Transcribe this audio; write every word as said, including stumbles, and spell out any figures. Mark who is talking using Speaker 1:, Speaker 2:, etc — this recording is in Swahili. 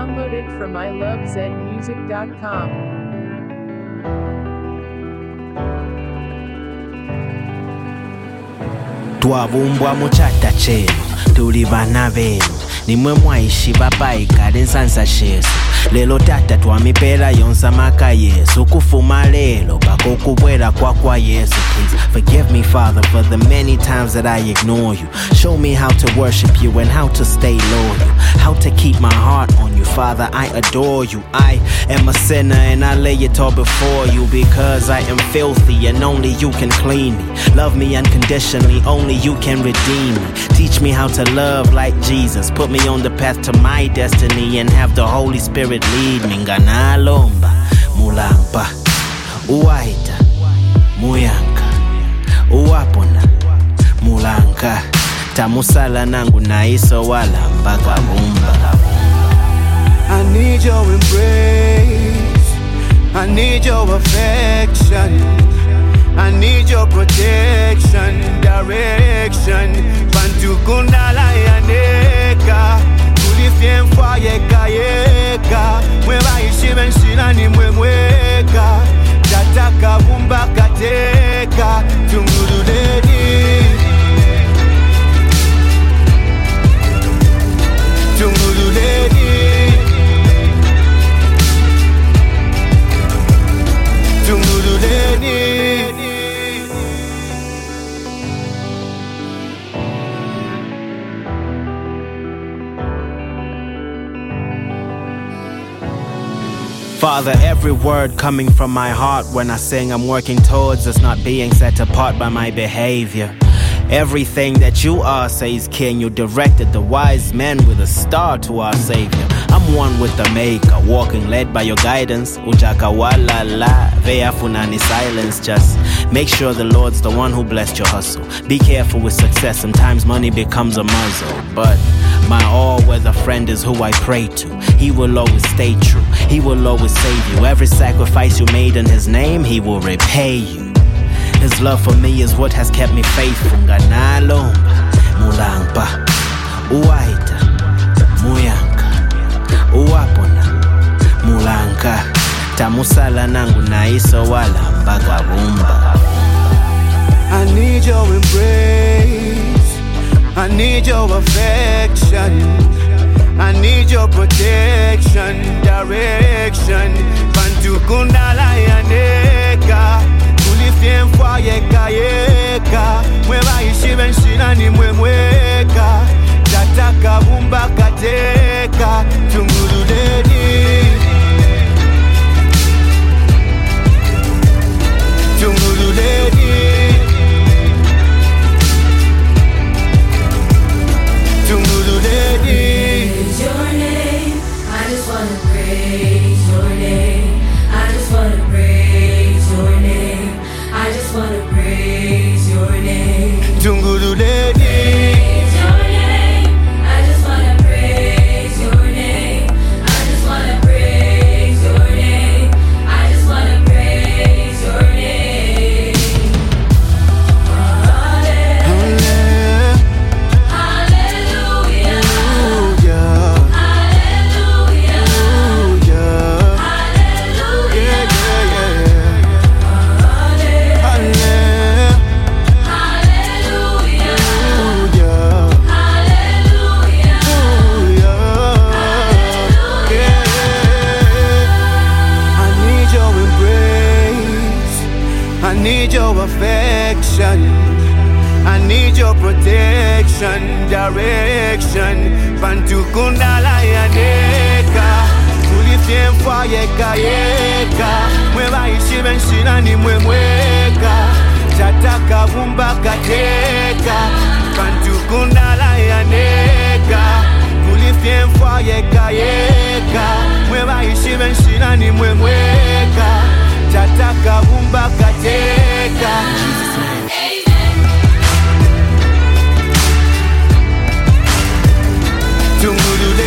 Speaker 1: Download it from i love zen music dot com.
Speaker 2: Twabumbwa mu chata chenu tuli bana benu nimwe mwaishi babaikale nsansa shesu lelo tata twamipela yonsa maka yesu kufuma lelo bakokubwela kwakwa yesu. Please forgive me, Father, for the many times that I ignore you. Show me how to worship you and how to stay loyal, how to keep my heart on you. Father, I adore you. I am a sinner and I lay it all before you because I am filthy and only you can clean me. Love me unconditionally, only you can redeem me. Teach me how to love like Jesus. Put me on the path to my destiny and have the Holy Spirit lead me. Nganalomba mulamba uwaita muyanka uwapona mulanga tamusala nangu naiso wala mpaka bumba.
Speaker 3: I need your embrace, I need your affection, I need your protection, direction. Bantu kundala yaneka, kulifie mfwa yeka yeka. Mwewa ishi benshina ni mwemweka, tataka bumba kateka, tungurudeni tungurudeni tungurudeni.
Speaker 2: Father, every word coming from my heart when I sing I'm working towards is not being set apart by my behavior. Everything that you are, says King, you directed the wise men with a star to our Savior. I'm one with the Maker, walking led by your guidance. Ujaka wala la, veya funani silence. Just make sure the Lord's the one who blessed your hustle. Be careful with success, sometimes money becomes a muzzle. But my all-weather friend is who I pray to. He will always stay true, he will always save you. Every sacrifice you made in his name, he will repay you. His love for me is what has kept me faithful. Nganalomba mulamba uwaita muyanka uwapona mulanga tamusala nangu naiso wala mpaka bumba.
Speaker 3: I need your embrace, I need your affection, I need your protection, direction. Bantu kundala yaneka, kulifie mfwa yeka yeka. Mwewa ishi benshina ni mwemweka, tataka bumba kateka, tungurudeni tungurudeni tungurudeni.
Speaker 4: Praise your name, I just wanna praise your name. I just wanna praise your name. I just wanna praise your name.
Speaker 3: Tungurudeni.
Speaker 4: Praise your name, I just wanna praise your name. I just wanna praise your name. I just wanna praise your name. Hallelujah. Hallelujah.
Speaker 3: I need your affection, I need your protection, direction. Bantu kundala yaneka, kulifie mfwa yeka yeka. Mwewa ishi benshina ni mwemweka, tataka bumba kateka. Bantu kundala yaneka, kulifie mfwa yeka yeka. Mwewa ishi benshina ni mwemweka, tataka bumba kateka. Tungurudeni